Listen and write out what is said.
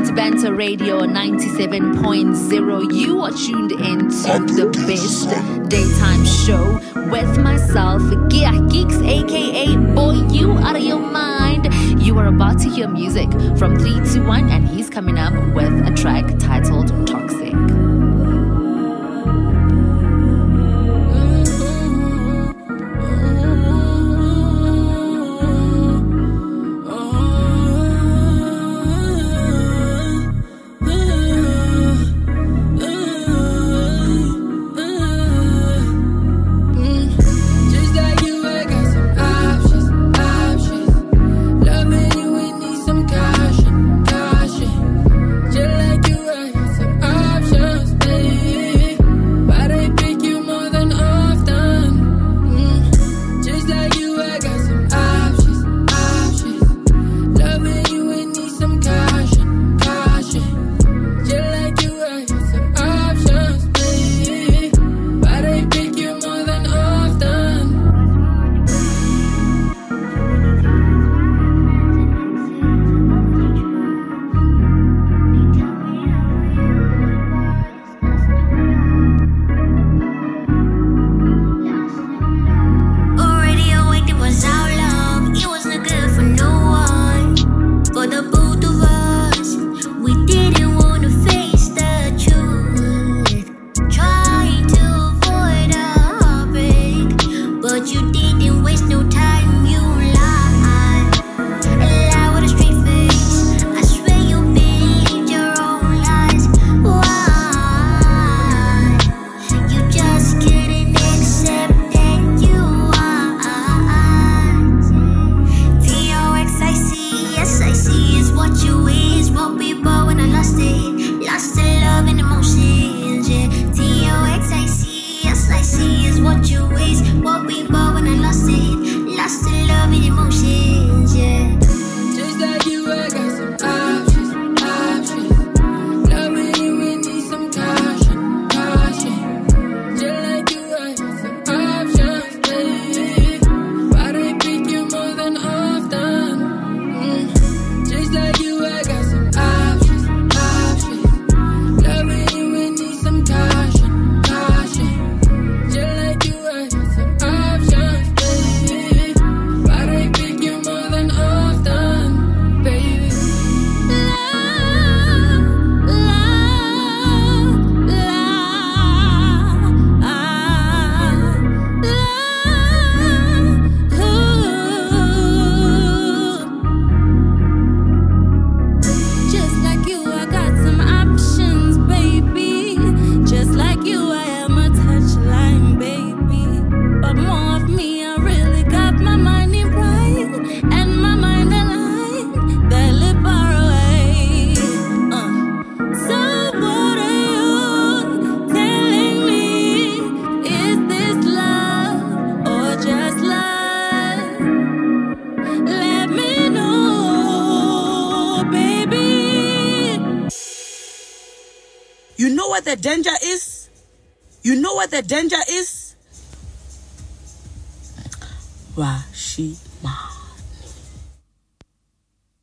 Welcome to Banter Radio 97.0. You are tuned in to the best daytime show with myself, Geeks, aka Boy You Out of Your Mind. You are about to hear music from 321, and he's coming up with a track titled Toxic. The danger is? You know what the danger is? Washi.